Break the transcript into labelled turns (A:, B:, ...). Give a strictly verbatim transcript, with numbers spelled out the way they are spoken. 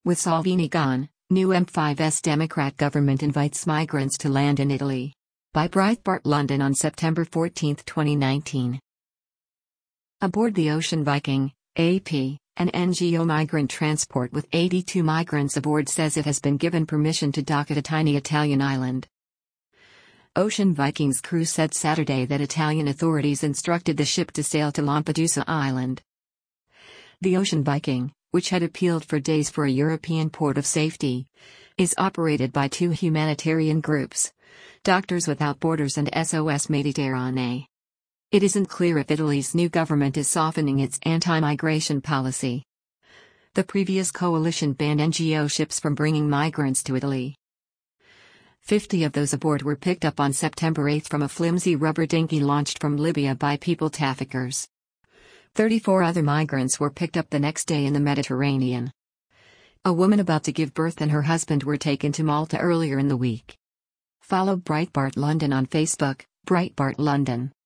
A: With Salvini gone, new M five's Democrat government invites migrants to land in Italy. By Breitbart London on September fourteenth, twenty nineteen. Aboard the Ocean Viking, A P, an N G O migrant transport with eighty-two migrants aboard says it has been given permission to dock at a tiny Italian island. Ocean Viking's crew said Saturday that Italian authorities instructed the ship to sail to Lampedusa Island. The Ocean Viking, which had appealed for days for a European port of safety, is operated by two humanitarian groups, Doctors Without Borders and S O S Mediterranee. It isn't clear if Italy's new government is softening its anti-migration policy. The previous coalition banned N G O ships from bringing migrants to Italy. Fifty of those aboard were picked up on September eighth from a flimsy rubber dinghy launched from Libya by people traffickers. Thirty-four other migrants were picked up the next day in the Mediterranean. A woman about to give birth and her husband were taken to Malta earlier in the week. Follow Breitbart London on Facebook, Breitbart London.